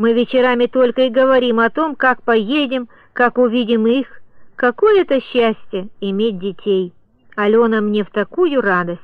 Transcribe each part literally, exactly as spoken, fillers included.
Мы вечерами только и говорим о том, как поедем, как увидим их. Какое это счастье иметь детей! Алена мне в такую радость!»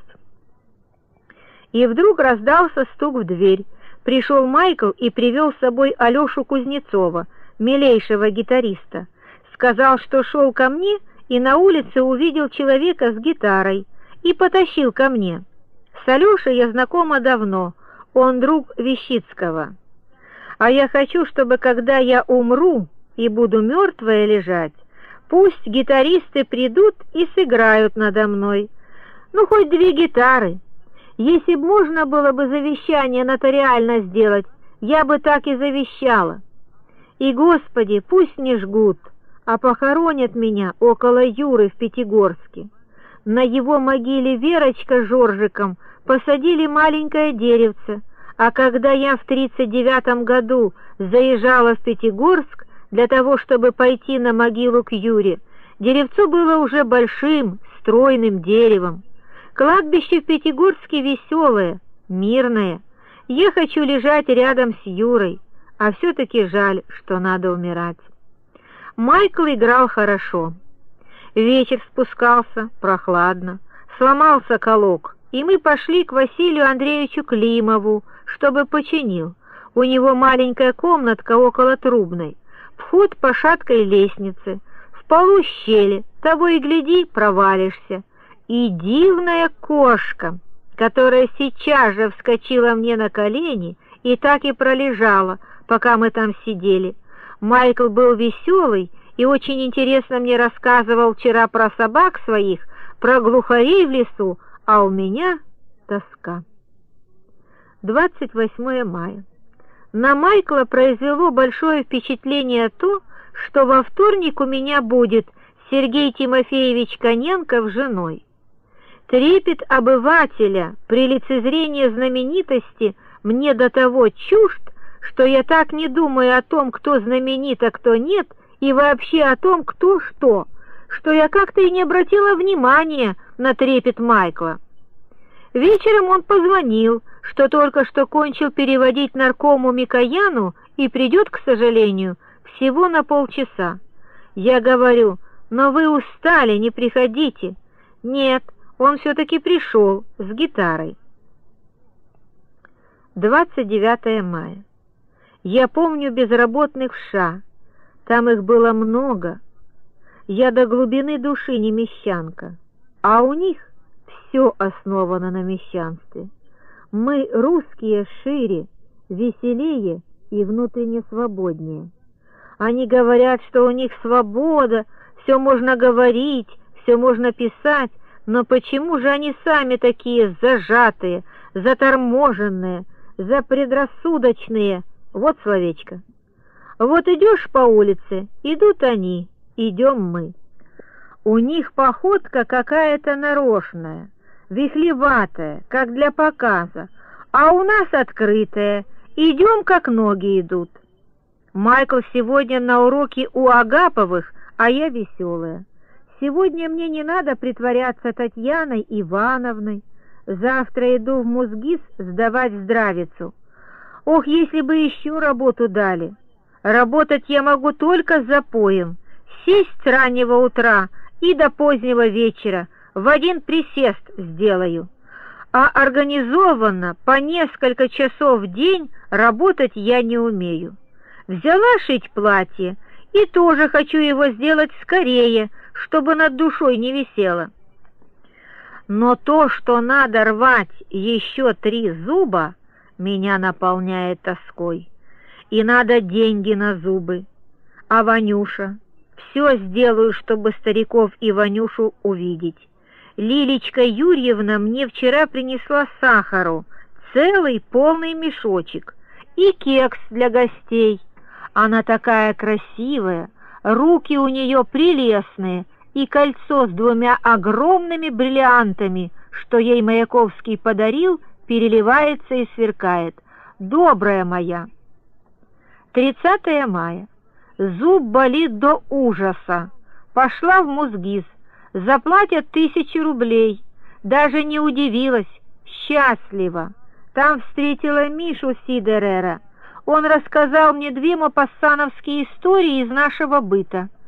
И вдруг раздался стук в дверь. Пришел Майкл и привел с собой Алешу Кузнецова, милейшего гитариста. Сказал, что шел ко мне и на улице увидел человека с гитарой и потащил ко мне. С Алешей я знакома давно, он друг Вещицкого. А я хочу, чтобы когда я умру и буду мертвая лежать, пусть гитаристы придут и сыграют надо мной. Ну, хоть две гитары. Если б можно было бы завещание нотариально сделать, я бы так и завещала. И, Господи, пусть не жгут, а похоронят меня около Юры в Пятигорске. На его могиле Верочка с Жоржиком посадили маленькое деревце, а когда я в тридцать девятом году заезжала в Пятигорск для того, чтобы пойти на могилу к Юре, деревцо было уже большим, стройным деревом. Кладбище в Пятигорске веселое, мирное. Я хочу лежать рядом с Юрой, а все-таки жаль, что надо умирать. Майкл играл хорошо. Вечер спускался, прохладно, сломался колок, и мы пошли к Василию Андреевичу Климову, чтобы починил. У него маленькая комнатка около трубной, вход по шаткой лестнице, в полу щели, того и гляди, провалишься. И дивная кошка, которая сейчас же вскочила мне на колени и так и пролежала, пока мы там сидели. Майкл был веселый и очень интересно мне рассказывал вчера про собак своих, про глухарей в лесу, а у меня тоска. двадцать восьмое мая. На Майкла произвело большое впечатление то, что во вторник у меня будет Сергей Тимофеевич Коненков с женой. Трепет обывателя при лицезрении знаменитости мне до того чужд, что я так не думаю о том, кто знаменит, а кто нет, и вообще о том, кто что, что я как-то и не обратила внимания на трепет Майкла. Вечером он позвонил, что только что кончил переводить наркому Микояну и придет, к сожалению, всего на полчаса. Я говорю: «Но вы устали, не приходите». Нет, он все-таки пришел с гитарой. двадцать девятое мая. Я помню безработных в США. Там их было много. Я до глубины души не мещанка, а у них все основано на мещанстве. Мы, русские, шире, веселее и внутренне свободнее. Они говорят, что у них свобода, все можно говорить, все можно писать, но почему же они сами такие зажатые, заторможенные, запредрассудочные? Вот словечко. Вот идешь по улице, идут они, идем мы. У них походка какая-то нарочная, вихлеватая, как для показа, а у нас открытая, идем, как ноги идут. Майкл сегодня на уроке у Агаповых, а я веселая. Сегодня мне не надо притворяться Татьяной Ивановной. Завтра иду в Музгис сдавать здравицу. Ох, если бы еще работу дали! Работать я могу только с запоем, сесть с раннего утра и до позднего вечера, в один присест сделаю. А организованно по несколько часов в день работать я не умею. Взяла шить платье и тоже хочу его сделать скорее, чтобы над душой не висело. Но то, что надо рвать еще три зуба, меня наполняет тоской. И надо деньги на зубы. А Ванюша? Все сделаю, чтобы стариков и Ванюшу увидеть. Лилечка Юрьевна мне вчера принесла сахару, целый полный мешочек, и кекс для гостей. Она такая красивая, руки у нее прелестные, и кольцо с двумя огромными бриллиантами, что ей Маяковский подарил, переливается и сверкает. Добрая моя. тридцатое мая. Зуб болит до ужаса. Пошла в Музгис. Заплатят тысячу рублей. Даже не удивилась. Счастлива. Там встретила Мишу Сидерера. Он рассказал мне две мопассановские истории из нашего быта.